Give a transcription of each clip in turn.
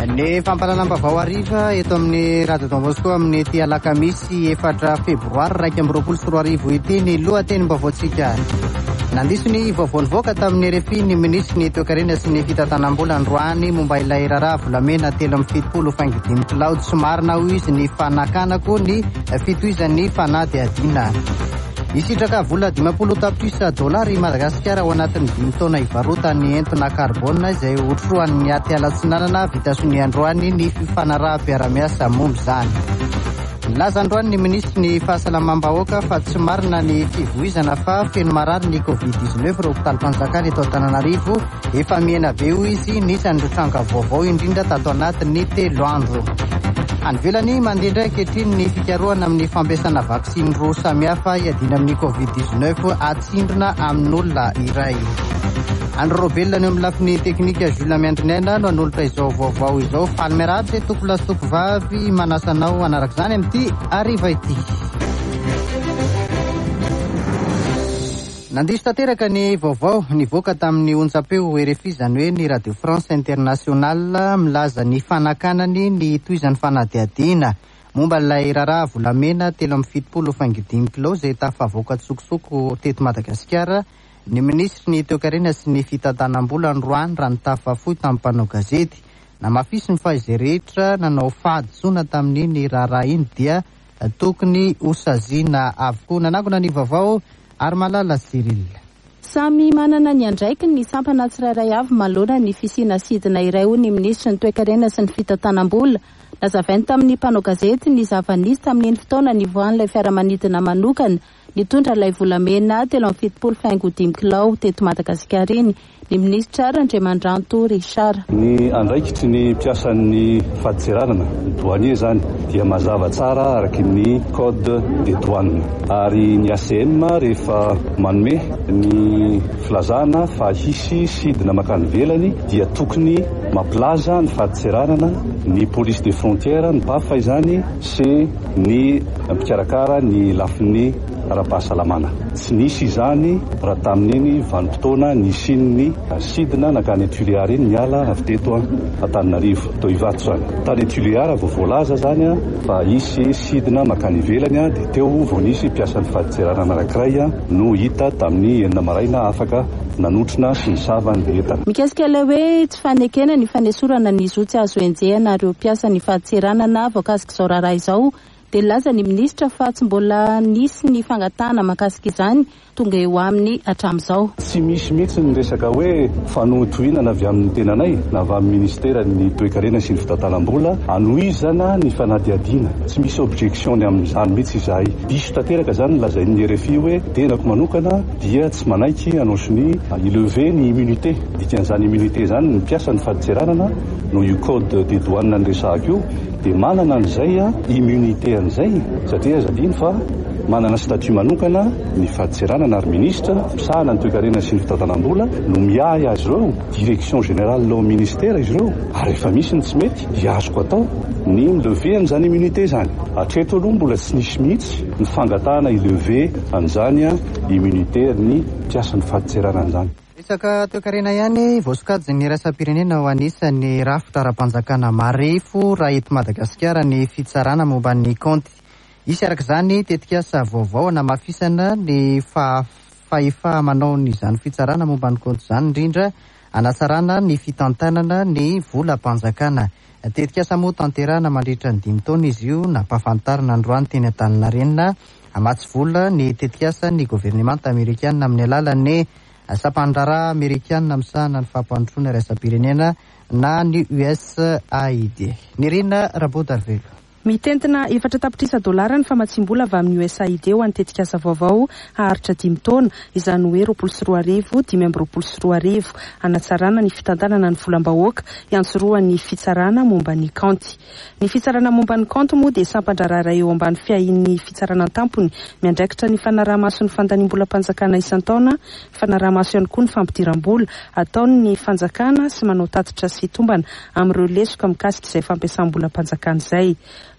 Ny fampalalam-bavao ariva eto amin'ny Radio Don Bosco amin'ny ty alakamisy 4 febroary 2024 ity ny lohatenim-baovaontsika. Nandiso ny vaovao nivoaka tamin'ny RFI ny minisitry ny toe-karena sy ny fitantanam-bola Androany momba ilay raharaha volamena 3.75 kilaody somarina ho izy ny fanakanako ny fitohizan'ny fanady adina. Isitraka vola 50 tapitrisa dolary Madagasikara ao anatin'ny 5 taona ivarotany entona karbona izay otroan'ny aty alatsinanana vita sony Androany ny fifanaraha-piaramiasa momba izany. Nilaza Androany ny ministry ny fahasalamam-bahoaka fa tsy marina ny fivoizana fa feno marary ny Covid-19 rokotalim-panjakana eto Antananarivo efa miena be ho izy nisan'ny tranga vaovao indrindra tato anatin'ny 3 andro. Anvelany mandendra ankehitriny ny fikarohana amin'ny fampiasana vaksiny roa samihafa iadina amin'ny Covid-19 atsindrina amin'olona iray. Andro Robelona ny amin'ny lafiny teknika Jules Miandrinena no anolotra izao vaovao izao faly miarahatra tokolasitoko vavy manasanao anarak'izany amin'ity ariva ity. Nandiso tanteraka ny vaovao nivoaka tamin'ny onjam-peo RFI izany hoe ny Radio France Internationale milaza ny fanakanany ny tohizan'ny fanadihadiana momba ilay raharaha volamena 3.75 kilo izay tafavoaka tsokosoko teto Madagasikara. Ny ministry ny toe-karena sy ny fitantanam-bola Androany raha nitafafoy tamin'ny mpanao gazety namafisy ny fa izay rehetra nanao fahadisoana tamin'iny raharaha iny dia tokony hosaziana avokoa. Nanangona ny vaovao ary malala Cyril. Samy manana ny andraikiny ny sampana tsirairay avy malona ny fisina sidina iray ho ny ministry ny toe-karena sy ny fitantanam-bola. Lazavainy tamin'ny mpanao gazety ny zava-nisy tamin'ny fotoana nivoan'ilay fiaramanidina manokana nitondra ilay volamena 3.75 kilao teto Madagasikara iny ny ministra Andriamandranto Richard. Ny andraikitry ny mpiasan'ny faditseranana douanier zany dia mazava tsara araky ny code des douanes ary ny ACM rehefa manome ny filazana fa hisy sidina makany velany dia tokony mampilaza ny faditseranana ny police des frontières ny PAF izany sy ny mpikarakara ny lafiny ara-pahasalamana. Tsy nisy izany raha tamin'iny vanim-potoana nisin'ny sidina nakany Tuléar iny miala avy teto Antananarivo to Ivato zany. Tany Tuléar vao voalaza zany fa hisy sidina makany ivelany dia teo vao nisy mpiasan'ny faditseranana anankiray no hita tamin'ny 9 maraina afaka nanotrona sy nisavany entana. Mikasika ilay hoe tsy fanekena ny fanesorana ny zotsy azo enjehana ireo mpiasan'ny faditseranana voakasika izao raharaha izao dia laza ny ministra fa tsy mbola nisy ny fangatana makasika izany tonga eo amin'ny hatramin'izao. Tsy misy mihitsy ny resaka hoe fanotohinana avy amin'ny tenanay na avy amin'ny ministera ny toe-karena sy ny fitantanam-bola anohizana ny fanadihadiana. Tsy misy objection ny amin'izany mihitsy izahay. Diso tanteraka zany lazain'ny RFI hoe tenako manokana dia tsy manaiky anosin'ny ilever ny immunité. Dikan'izany immunité zany ny mpiasan'ny faditseranana no io code des douanes nresahako io dia manana an'izay immunité an'izay satria zadiny fa manana statut manokana ny faditseranana ary ministra mpisahana ny toe-karena sy ny fitantanam-bola no miahy azy ireo direction générale lao ministère izy ireo ary efa misy ny tsy mety dia azoko atao ny milever an'izany immunité zany. Hatreto aloha mbola tsy nisy mihitsy ny fangatahana ilever an'izany immunité ny mpiasan'ny faditseranana zany. Resaka toe-karena ihany voasokajy ny raisam-pirenena ho anisan'ny rafitra ara-panjakana marefo raha eto Madagasikara ny fitsarana momba ny kaonty. Isy arak'izany tetikasa vaovao namafisana ny fahefa manao n'izany fitsarana momba ny kaonty izany indrindra anatsarana ny fitantanana ny volam-panjakana. Tetikasa moa tanterana mandritra ny 5 taona izy io nampahafantarina Androany teny Antaninarenina amatsy vola ny tetikasa ny gouvernemanta amerikanina amin'ny alalan'ny sampandrara amerikanina misahana ny fampandrosoana raisam-pirenena na ny USAID. Nirina Rabodarvelo. Mitentina 4 tapitrisa dolara ny famatsim-bola avy amin'ny USAID ho an'ny tetikasa vaovao haharitra 5 taona izany hoe 24,5 anatsarana ny fitantanana ny volam-bahoaka iantsoroan'ny fitsarana momba ny kaonty. Ny fitsarana momba ny kaonty moa dia sampandrarara eo ambany fiahin'ny fitsarana tampony miandraikitra ny fanaraha-maso ny fandaniam-bola-panjakana isan-taona, fanaraha-maso ihany koa ny fampidiram-bola ataony ny fanjakana sy manao tatitra sy fitombana amin'ireo lesoka mikasika izay fampiasam-bola-panjakana izay.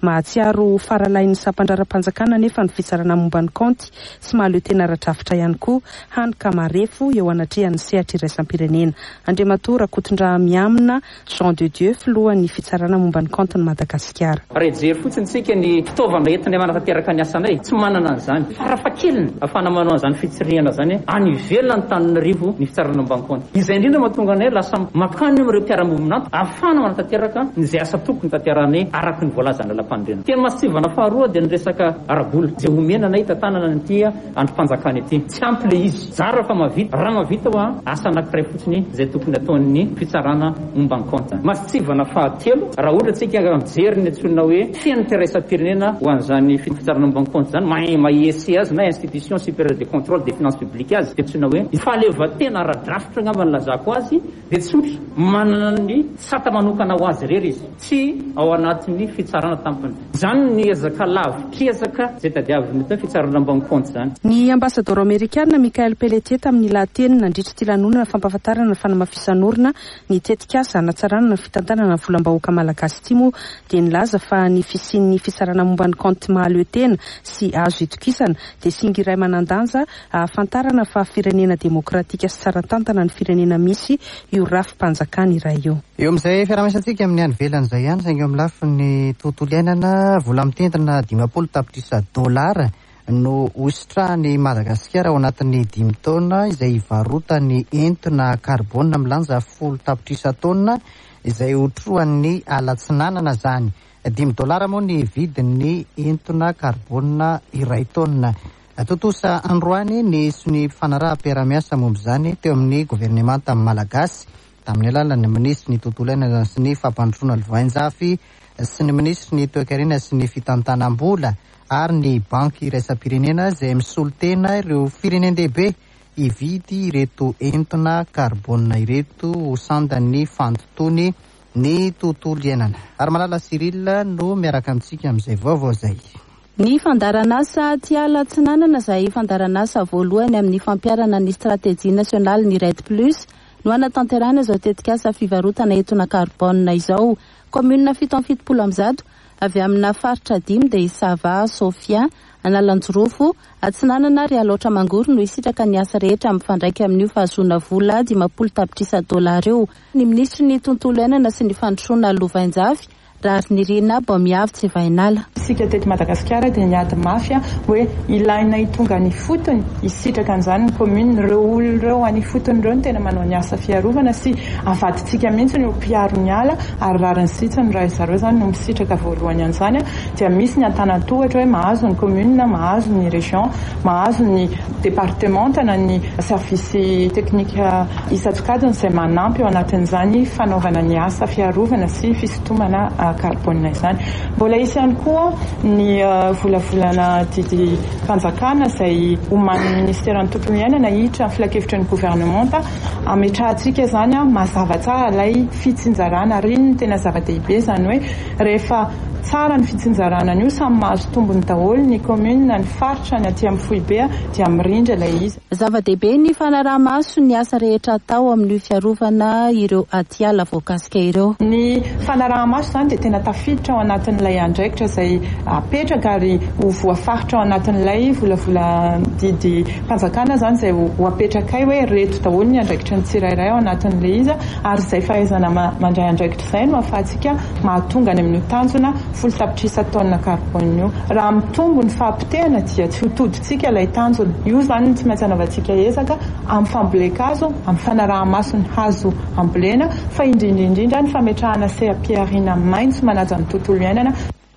mahatsiaro faralain'ny sampandraram-panjakana nefa ny fitsarana momba ny kaonty sy mahaleo tena ratrafitra ihany koa hany kamarefo eo anatrehan'ny sehatra iraisam-pirenena. Andriamato Rakotondra Miamina Jean de Dieu filohan'ny fitsarana momba ny kaonty ny Madagasikara. Rejery fotsiny tsika ny fitaovana entina manatanteraka ny asanay tsy manana an'izany farafakeliny afana manao an'izany fitsirihana zany any ivelona ny Tananarivo ny fitsarana momba ny kaonty. Izay indrindra mahatonga anay lasa makany amin'ireo mpiara-mombonanto afana manatanteraka izay asa tokony tanteranay araky ny voalazana lam-pandrenana. Tena masivana faharoa dia ny resaka arabola zay omena nay tantanana ny androm-panjakana ity. Tsy ampy le izy zara fa mavita raha mavita wa asa anankiray fotsiny zay tokony ataon'ny fitsarana momba ny kaonty. Masivana fahatelo raha ohatra tsika mijery ny antsoina hoe feno teraisam-pirenena ho an'izany fitsarana momba ny kaonty zany mahiesy azy na institution supérieure de contrôle des finances publiques azy dia antsoina hoe fahaleovan-tena ara-drafitra angamba ny lazako azy dia tsotra manana ny sata manokana ho azy rery izy tsy ao anatin'ny fitsarana tampony. Zany ny ezaka lavitry-ezaka zay tadiavin'ny fitsarana momba ny kaonty zany. Ny ambasador amerikanina Michael Pelletier tamin'ny lahateny nandritra ty lanonana fampahafantarana ny fanamafisan'orina ny tetikasa hanatsarana ny fitantanana ny volam-bahoaka malagasy ity moa dia nilaza fa ny fisian'ny fitsarana momba ny kaonty mahaleo tena sy azo itokisana dia singa iray manandanja ahafantarana fa firenena demokratika sy tsara tantana ny firenena misy io rafim-panjakana iray io. Eo amin'izay fiarahamisantsika amin'ny any ivelany izay ihany saingy amin'ny lafin'ny tontolo iainana vola mitendrina 50 tapitrisa dolara no hositrahany Madagasikara ao anatin'ny 5 taona izay varotany entona karbona milanja 10 tapitrisa taona izay hotrohan'ny alatsinanana zany. $10 moa ny vidin'ny entona karbona iray taona. Totosa androany nisy ny fanaraha-piaramiasa momba izany teo amin'ny governemanta malagasy tamin'ny alalan'ny ministry ny tontolo iainana sy ny fampandrosoana lovain-jafy sy ny ministry ny toe-karena sy ny fitantanam-bola ary ny banky iraisam-pirenena izay misolo tena ireo firenendehibe hividy ireto entona karbona ireto ho sandan'ny fandotony ny tontolo iainana. Ary Malala Cyril no miaraka amintsika amin'izay vaovao zay. Ny fandaran'asa Alatsinanana izay fandaran'asa voalohany amin'ny fampiarana ny stratégie nationale ny RED Plus no anatanterana izao tetikasa fivarotana entona karbona izao. Commune 770 avy amina faritra 5 dia Isava, Sofia, Analanjorofo, Atsinanana ry Aloatra Mangoro no isitraka ny asa rehetra mifandraika amin'io fahazoana vola 50 tapitrisa dolara eo. Ny ministry ny tontolo iainana sy ny fandrosoana lovain-jafy Rary Nirina Bomiavy Vainala. Sika teto Madagasikara dia niady mafia hoe ilaina hitonga ny fotony hisitraka an'izany ny commune ireo olona ireo any fotony ireo no tena manao ny asa fiarovana sy avadintsika mihitsy ny mpiaro ny ala ary rariny sitsiny raha zareo zany no misitraka voalohany an'izany dia misy ny antanatohatra hoe mahazo ny commune, mahazo ny région, mahazo ny département na ny service technique isan-tsokajiny izay manampy ao anatin'izany fanaovana ny asa fiarovana sy fisintomana karbona izany. Mbola isy ihany koa ny volavolana didy fanjakana izay oman'ny ministera ny tontolo iainana hiditra amin'ny filakevitra ny gouvernementa ametrahantsika zany mazava tsara ilay fitsinjarana riny tena zava-dehibe zany hoe rehefa tsara ny fitsinjarana io samy mahazo tombony daholo ny commune ny faritra ny aty amin'ny foibe dia mirindra ilay izy. Zava-dehibe ny fanaraha-maso ny asa rehetra atao amin'ny fiarovana ireo aty ala voakasika ireo. Ny fanaraha-maso zany dia tena tafiditra ao anatin'ilay andraikitra izay apetraka ary ho voafaritra ao anatin'ilay volavola didy fanjakana zany izay ho apetrakay hoe reto daholo ny andraikitra ny tsirairay ao anatin'ilay izy ary izay fahaizana mandray andraikitra izay no ahafahantsika mahatonga ny amin'ny tanjona 10 tapitrisa taona karbona io. Raha mitombo ny fahampitehana dia tsy hotodintsika ilay tanjona. Io zany tsy maintsy anaovantsika ezaka amin'ny fambolekazo, amin'ny fanaraha-maso ny hazo ambolena fa indrindra ny fametrahana seha-piarina maitso manaja ny tontolo iainana.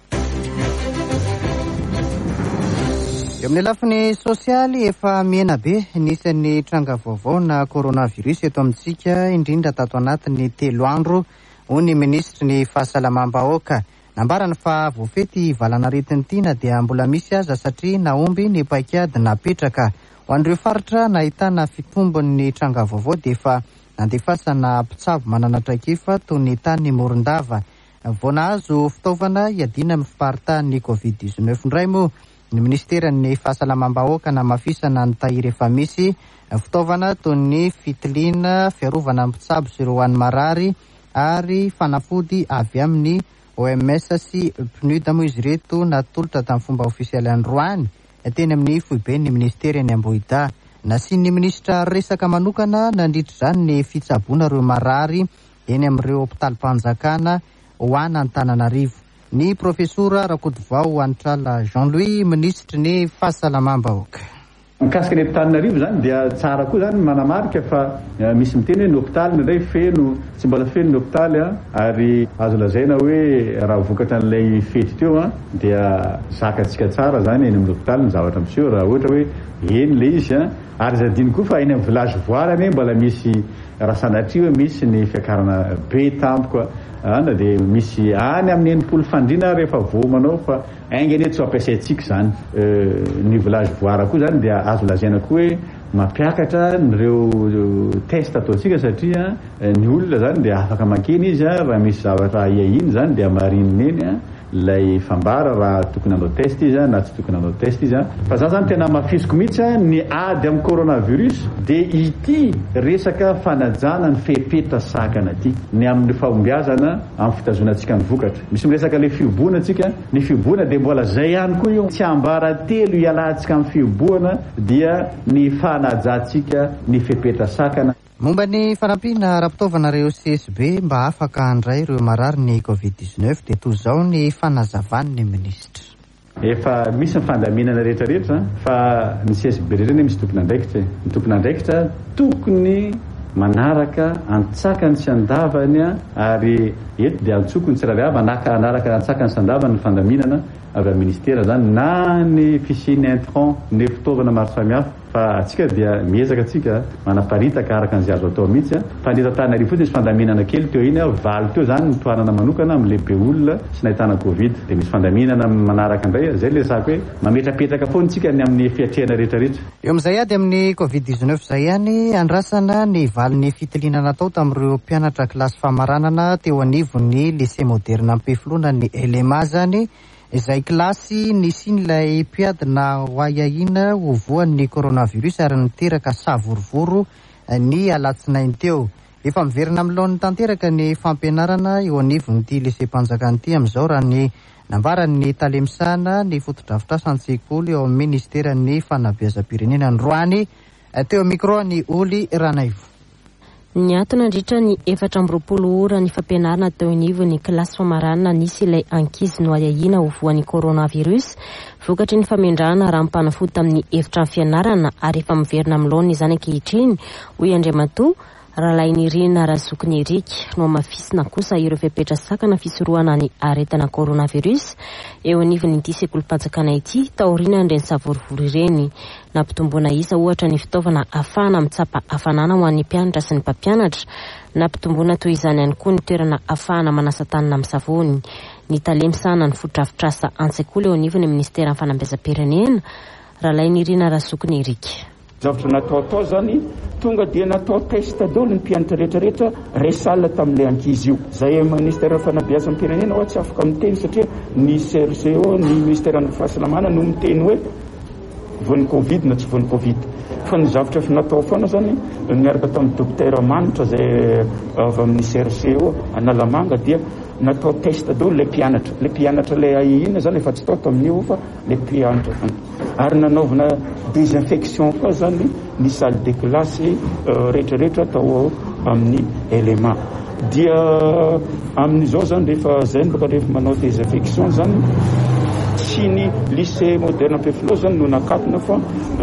Eo amin'ny lafiny sosialy efa miena be nisan'ny tranga vaovao na coronavirus eto amintsika indrindra tato anatin'ny 3 andro ho ny ministry ny fahasalamam-bahoaka. Nambarany fa voafety valanaretiny tina dia mbola misy aza satria naomby ny paikady napetraka ho an'ireo faritra nahitana fitombon'ny tranga vaovao dia efa nandefasana mpitsabo manana traikefa toy ny tany Morondava. Voanazo fitaovana iadina amin'ny fiparitany COVID-19 indray moa ny ministeran'ny fahasalamam-bahoaka namafisana ny tahiry efa misy fitaovana toy ny fitilina fiarovana mpitsabo sy ireo any marary ary fanafody avy amin'ny OMS sy PNUD moa izy reto natolotra tamin'ny fomba ofisialy Androany teny amin'ny foibe ny ministera ny Ambohida. Nasian'ny ministra resaka manokana nandritra izany ny fitsaboana ireo marary eny amin'ireo hôpitalim-panjakana ho any Antananarivo. Ny profesora Rakotovao Anitrala Jean-Louis, ministra ny fahasalamam-bahoaka. Mikasika ny Antananarivo zany dia tsara koa zany manamarika fa misy miteny hoe ny hôpitaly indray feno, tsy mbola feno ny hôpitaly ary azo lazaina hoe raha vokatra an'ilay fety teo dia zakatsika tsara zany eny amin'ny hôpitaly ny zavatra miseho raha ohatra hoe eny le izy ary zadiny koa fa eny amin'ny village voarany mbola misy raha sanatria hoe misy ny fiakarana be tampoka na dia misy any amin'ny enimpolo fandriana rehefa vomanao fa aingany eto tsy ampiasaintsika zany ny village voara koa zany dia azo lazaina koa hoe mampiakatra nireo test ataontsika satria ny olona zany dia afaka makeny izy raha misy zavatra iahiny zany dia marinina eny lay fambara raha tokony andao test izy na tsy tokony andao test izy fa za zany tena mafisiko mihitsy ny ady amin'ny coronavirus dia ity resaka fanajana ny fepetra sakana ty ny amin'ny fahombiazana amin'ny fitazonantsika ny vokatra. Misy miresaka le fiobona atsika, ny fiobona dia mbola zay ihany koa io tsy ambaratelo ialantsika amin'ny fiobona dia ny fanajantsika ny fepetra sakana. Momba ny fanampiana raha-pitaovanareo CSB mba afaka handray ireo marary ny COVID-19 dia toy izao ny fanazavan'ny ministra. Efa misy ny fandaminana rehetrarehetra fa ny CSB rehetra misy tokony andraikitra. Ny tokony andraikitra tokony manaraka antsakany sy andavany ary eto dia antsokony tsirairay avy anaraka antsakany sy andavany ny fandaminana avy amin'ny ministera zany na ny fisiany intrant ny fitaovana maro samihafa fa atsika dia miezaka atsika manaparitaka araka an'izay azo atao mihitsy fa ny Antananarivo fotsiny misy fandaminana kely teo iny valy teo zany ny toanana manokana amin'ny lehibe olona sy nahitana Covid dia misy fandaminana manaraka indray zay le sako hoe mametrapetraka foana tsika ny amin'ny fiatrehana rehetrarehetra. Eo amin'izay ady amin'ny COVID-19 zay ihany andrasana ny valin'ny fitiliana natao tamin'ireo mpianatra kilasy famaranana teo anivon'ny lycée moderne Ampefilona ny LMA zany izay kilasy nisian'ilay mpiadina ho aiahina ho voan'ny coronavirus ary niteraka savorovoro ny alatsinainy teo. Efa miverina amin'ny laon'ny tanteraka ny fampianarana eo anivon'ity lycée mpanjakana ity amin'izao raha ny nambaran'ny talemisana ny fotodrafitrasa an-tsekoly eo amin'ny ministeran'ny fanabeazam-pirenena Androany. Teo micro ny Oly Ranaivo. Ny antony nandritra ny 420 ora ny fampianarana teo anivon'ny kilasy famaranana nisy ilay ankizy no aiahina ho voan'ny coronavirus. Vokatry ny famindrana raha mpanafody tamin'ny efitrano fianarana ary efa miverina amin'ny laoniny izany ankehitriny hoy Andriamatoa Rahalainy Irina Razokiny Eriky no mafisina kosa ireo fepetra sakana fisorohana ny aretina coronavirus eo anivon'ity sekolim-panjakana ity taoriana ireny savorovoro ireny. Nampitomboana isa ohatra ny fitaovana afahana mitsapa hafanana ho an'ny mpianatra sy ny mpampianatra. Nampitomboana toy izany ihany koa ny toerana afahana manasa tanana amin'ny savony. Ny talemisana ny fotodrafitrasa an-tsekoly eo anivon'ny ministera ny fanabeazam-pirenena Rahalainy Irina Razokiny Eriky. Zavatra natao atao zany tonga dia natao test daholo ny mpianatra rehetrarehetra resala tamin'ilay ankizy io. Zay ministera fanabeazam-pirenena ho tsy afaka miteny satria ny CRCO ny ministera fahasalamana no miteny hoe voan'ny Covid na tsy voan'ny Covid. Fa ny zavatra efa natao foana zany miaraka tamin'ny dokotera Manitra zay avy amin'ny CRCO Analamanga dia natao test daholo le mpianatra le ahihina zany efa tsy tao tamin'io fa le mpianatra ary nanaovana désinfection koa zany ny salle de classe rehetrarehetra tao amin'ny LMA dia amin'izao zany rehefa zay boka rehefa manao désinfection zany sy ny lycée moderne Ampefilona zany no nakatona fa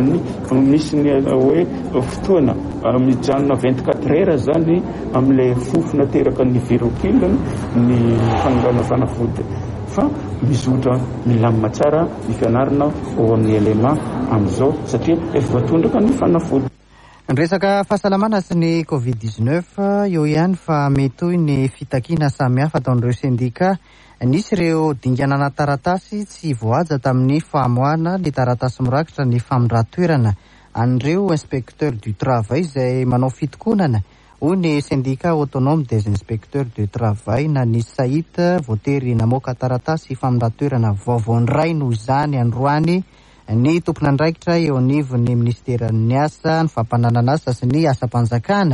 misy ny hoe fotoana mijanona 24 heures zany amin'ilay fofona teraka ny virocule ny fangalana fanafody fa mizotra milamina tsara ny fianarana ao amin'ny LMA amin'izao satria efa voatondraka ny fanafody. Ny resaka fahasalamana sy ny COVID-19 eo ihany fa metoy ny fitakiana samihafa ataon'ireo sendika. Nisy ireo dinganana taratasy tsy voaja tamin'ny famoahana ny taratasy mirakitra ny famindratoerana an'ireo inspecteur du travail izay manao fitokonana. Hoy ny syndicat autonome des inspecteurs du travail na ny SAIT voatery namoaka taratasy famindratoerana vaovaon-dray no izany androany. Ny tompon'andraikitra eo anivon'ny ministeran'ny asa, ny fampananana asa sy ny asa-panjakana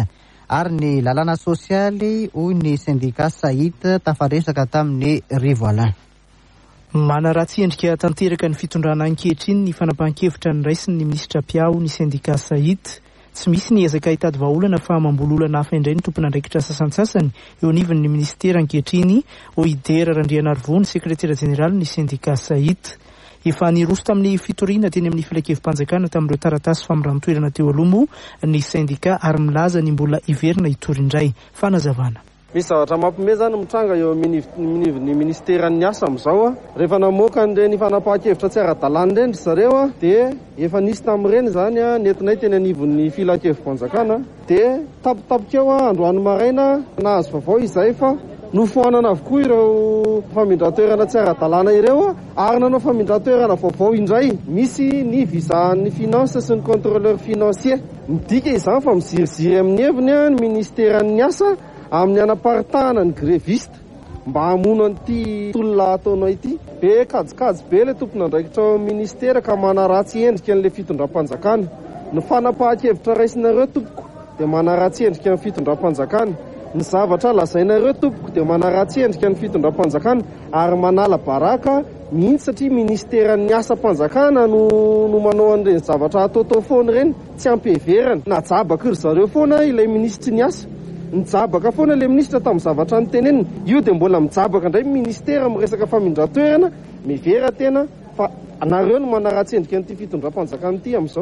ary ny lalàna sosialy hoy ny syndicat Sahit tafaresaka tamin'ny Rivo Alain. Mana ratsy endrika tanteraka ny fitondrana ankehitriny ny fanapahan-kevitra ny raisiny ny minisitra Piao ny syndicat Sahit. Tsy misy ny ezaka hitady vahaolana fa mambololana hafa indray ny tompona andraikitra sasantsasany eo anivon'ny ministera ankehitriny Oidera Randrianarivony sekretera jeneraly ny syndicat Sahit. Efa niroso tamin'ny fitoriana teny amin'ny filan-kevim-panjakana tamin'ireo taratasy famirano-toerana teo aloha ny syndicat ary milaza ny mbola iverina hitory-indray. Fanazavana. Misy zavatra mampime zany mitranga eo amin'ny ministeran'ny asa amin'izao rehefa namoaka an'ireny fanapahan-kevitra tsy ara-dalàna ireny zareo dia efa nisy tamin'ireny zany nentinay teny anivon'ny filan-kevim-panjakana dia tapitapika androany maraina nahazo vaovao izay fa nofoanana avokoa ireo famindran-toerana tsy ara-dalàna ireo ary nanao famindran-toerana vaovao indray misy ny vizahan'ny finance sy ny contrôleur financier midika izany fa miziriziry amin'ny heviny ny ministeran'ny asa amin'ny anaparitahana ny greviste mba hamono an'ity tolona ataonao ity be kajikajy be le tompona andraikitra ao ministera ka manaratsy endrika an'le fitondram-panjakana ny fanapahan-kevitra raisinareo tompoko dia manaratsy endrika amin'ny fitondram-panjakana ny zavatra lazainareo tompoko dia manaratsy endrika ny fitondram-panjakana ary manala baraka mihitsy satria ministeran'ny asa mpanjakana no manao an'ireny zavatra ataotao foana ireny tsy ampiheverana najabaka ry zareo foana ilay ministry ny asa nijabaka foana ilay ministra tamin'ny zavatra nytenenina io dia mbola mijabaka indray ministera miresaka famindran-toerana mivera tena fa anareo no manaratsy endrika an'ity fitondram-panjakana ity amin'izao.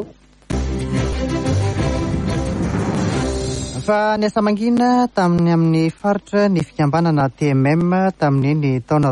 Fa ny asa mangina tamin'ny amin'ny faritra ny fikambanana TMM tamin'ny ny taona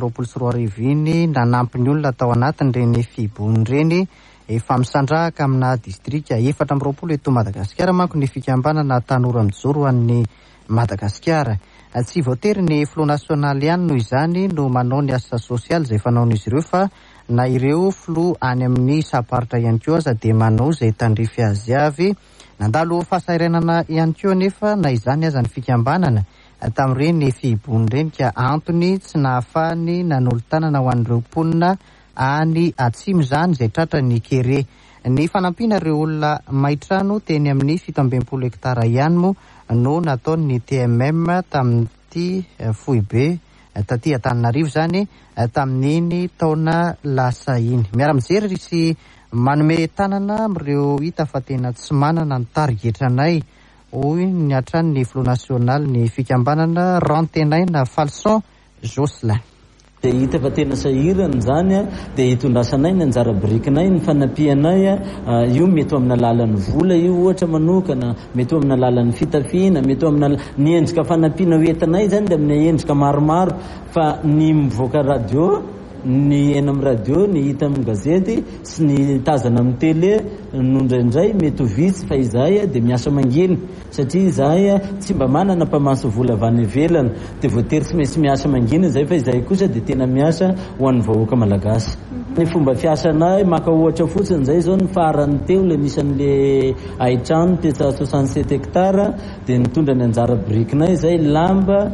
2024 nanampy ny olona tao anatin'ireny fibony ireny efa misandrahaka amina distrika 420 eto Madagasikara manko ny fikambanana tanora mijoro an'ny Madagasikara. Tsy voatery ny Front National ihany noho izany no manao ny asa sosialy izay fanaon'izy ireo fa na ireo flo any amin'ny saparitra ihany koa aza dia manao izay tandrify azy avy. Nandalo fahasahiranana ihany koa nefa na izany aza ny fikambanana tamin'ireny fibony ireny ka antony tsy nahafahany nanolo-tanana ho an'ireo mponina any atsimo izany izay tratra ny kere. Ny fanampiana ireo olona maitrano teny amin'ny 17 hektara ihany moa no nataon'ny TMM tamin'ity foibe taty Antananarivo zany tamin'iny taona lasa iny. Miara-mijery sy manome tanana amin'ireo hita fa tena tsy manana ny targetranay hoy ny atran'ny Front National ny fikambanana Rantenaina Falson Jocelyn. Dia hita fa tena sahirana zany dia hitondrasanay ny anjara birikinay ny fanapianay io mety amin'ny alalan'ny vola io ohatra manokana mety amin'ny alalan'ny fitafiana mety amin'ny ny endrika fanapiana hoentinay zany dia amin'ny endrika maromaro fa ny mivoaka radio ny eny amin'ny radio ny hita amin'ny gazety sy ny tazana amin'ny tele nondraindray mety ho vitsy fa izahay dia miasa mangina satria izahay tsy mba manana mpamaso vola avy any ivelany dia voatery tsy maintsy miasa mangina izay fa izahay kosa dia tena miasa ho an'ny vahoaka malagasy. Ny fomba fiasanay maka ohatra fotsiny izay zao ny farany teo le nisan'le aitrano tetsa 67 hektara dia nitondra ny anjara birikinay izay lamba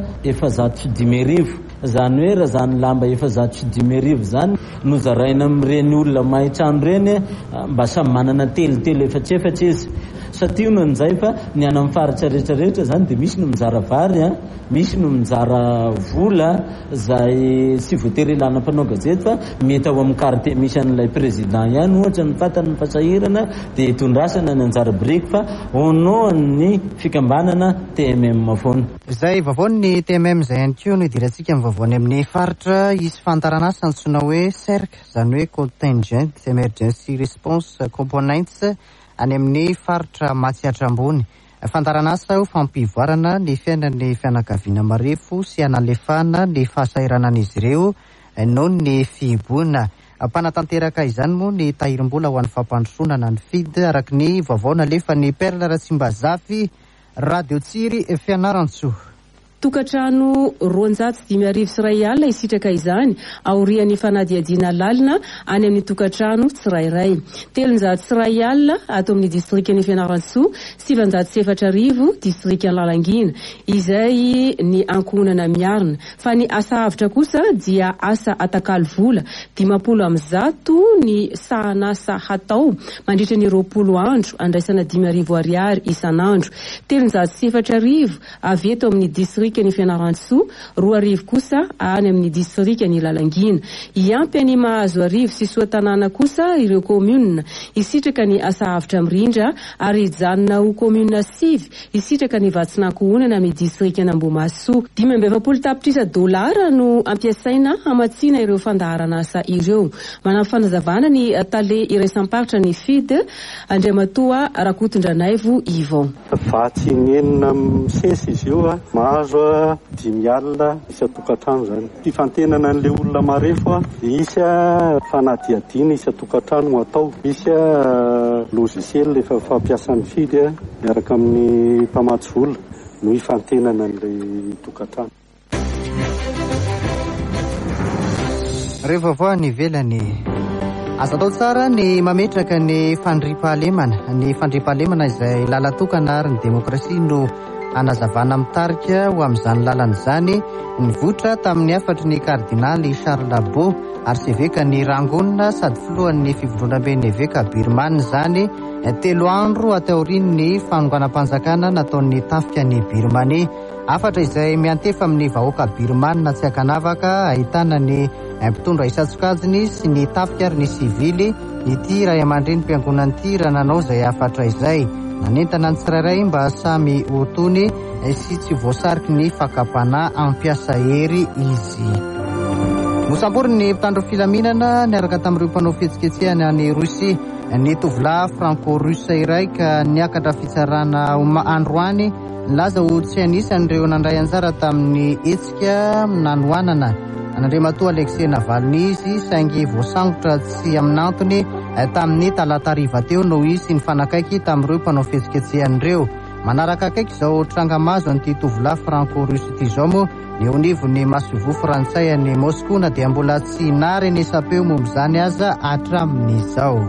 110,000 zany hoe raha zany lamba 110,000 zany no zaraina amin'ireny olona mahay trano ireny mba samy manana telotelo efatrefatra izy satria noho an'izay fa ny any amin'ny faritra rehetrarehetra zany dia misy no mizara vary misy no mizara vola zay tsy voatery ilana mpanao gazety fa mety ao amin'ny carte misy an'ilay président ihany ohatra ny fatany ny fasahirana dia hitondrasana ny anjara biriky fa honoan'ny fikambanana TMM foana. Izay vavaony TMM izay ihany koa no idirantsika amin'ny vavaony amin'ny faritra isy fantaranasa antsoina hoe CERC izany hoe Contingent Emergency Response Components any amin'ny faritra Matsiatra ambony. Fantaranasa ho fampivoarana ny fiainan'ny fianakaviana marefo sy analefahana ny fahasahiranan'izy ireo noho ny fibona. Mpanatanteraka izany moa ny tahirim-bola ho an'ny fampandrosoana ny fidy araka ny vaovao nalefa ny Perla Ratsimba Zafy Radio Tsiry Fianaratsoa. tokatrano 250 sy ray alina isitraka izany aorian'ny fanadiadiana lalina any amin'ny tokatrano tsirairay. 300 sy ray alina ato amin'ny distrikan'ny Fianarantsoa, 704 distrikan'ny Lalangina. Izay ny ankohonana miarina. Fa ny asa avitra kosa dia asa atakalo vola 50 ny sahanasa hatao mandritra ny 20 andro andraisana 5,000 ariary isanandro. 304 avy eto amin'ny distrikan'ny Fianarantsoa, 2,000 kosa any amin'ny distrikan'ny Lalangina. Iampy ny Mahazo Arivo sy Soatanana kosa ireo commune isitraka ny asa avitra mirindra ary ijanona ho commune sivy isitraka ny Vatsinankohonana amin'ny distrikany Ambohimasoa. 520 tapitrisa dolara no ampiasaina hamatsiana ireo fandaharana asa ireo. Manao fanazavana ny tale iraisam-paritra ny FID Andriamatoa Rakotondranaivo Ivo. Vatsy enina misesy izy io mahazo 5 alina isa-tokatrano zany. Fifantenana an'le olona marefo isy fanadiadiana isa-tokatrano atao, isy logiciel efa fampiasan'ny FID miaraka amin'ny mpamatsy vola no ifantenana an'le tokatrano. Rehefa avao ny velany aza atao tsara ny mametraka ny fandriampahalemana. Ny fandriampahalemana izay lalatokana ary ny demokrasia no anazavana mitarika ho amin'izany lalan'izany nivotra tamin'ny afatry ny kardinaly Charles Labo arseveka ny rangonina sady filohan'ny fivondronam-ben'ny eveka Birman zany 3 andro ataorian'ny fanonganam-panjakana nataon'ny tafika ny Birmanie. Afatra izay miantefa amin'ny vahoaka Birman tsy akanavaka ahitana ny mpitondra isatsokajiny sy ny tafika ary ny sivily. Ity ray aman-dreny mpiangonana ity raha nanao izay afatra izay nanentana ny tsirairay mba samy otony sy tsy voasariky ny fakapana ampiasa hery izy. Mosambory ny mpitandro filaminana niaraka tamin'ireo mpanao fihetsiketsehana any Rosia. Ny tovolahy franco-russe iray ka niakatra fitsarana androany laza ho tsy anisan'ireo nandray anjara tamin'ny hetsika nanoanana Andriamatoa Alexei Navalny izy saingy voasangotra tsy amin'antony tamin'ny talata hariva teo no izy nifanakaiky tamin'ireo mpanao fihetsiketsehan'ireo. Manaraka akaiky izao trangamazo an'ity tovolahy franco-russe ity izao moa ny onivon'ny masovo frantsay any Moscou na dia mbola tsy nary ny sapeo momba izany aza hatramin'izao.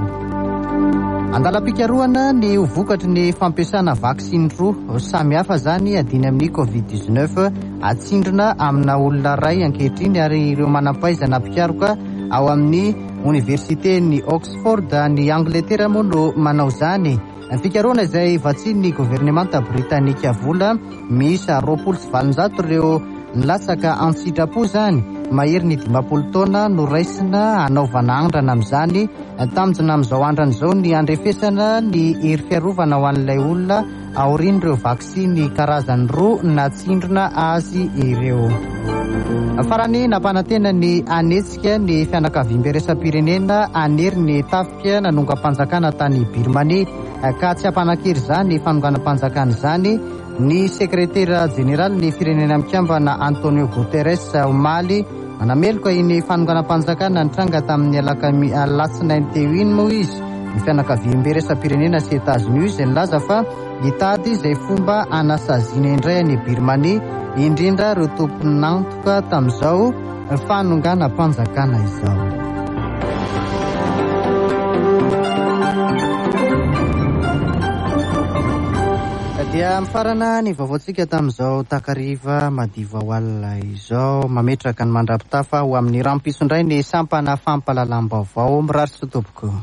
Andalam-pikarohana ny vokatry ny fampiasana vaksiny roa samy hafa zany adiny amin'ny Covid-19 atsindrina amina olona ray ankehitriny ary ireo manampaizana pikaroka ao amin'ny Universitény Oxford ny Angletera moa no manao zany. Fikarohana izay vatsian'ny gouvernemanta Britanika vola miisa 20 ireo nilatsaka antsitrapo zany. Mahery ny 20 taona no raisina anaovana andrana amin'izany tamijona amin'izao andrana izao ny andrefesana ny hery fiarovana ho an'ilay olona aorian'ireo vaksiny karazany roa natsindrina azy ireo. Farany nampanantena ny anetsika ny fianakaviam-beresapirenena anery ny tafika nanonga-panjakana tany Birmanie ka tsy hampanan-kery zany fanonganam-panjakana izany. Ny sekretera jeneraly ny firenena mikambana Antonio Guterres omaly manameloka iny fanonganam-panjakana nitranga tamin'ny alatsinainy teo iny moa izy. Ny fianakaviam-beresapirenena sy États-Unis izay nilaza fa hitady izay fomba anasaziana indray ny Birmanie indrindra ireo tompony nantoka tamin'izao fanonganam-panjakana izao. Dia mifarana ny vaovaontsika tamin'izao takariva madiva ho alina izao mametraka ny mandrapitafa ho amin'ny rampisondray ny sampana fampahalalam-baovao mirary sy toboko.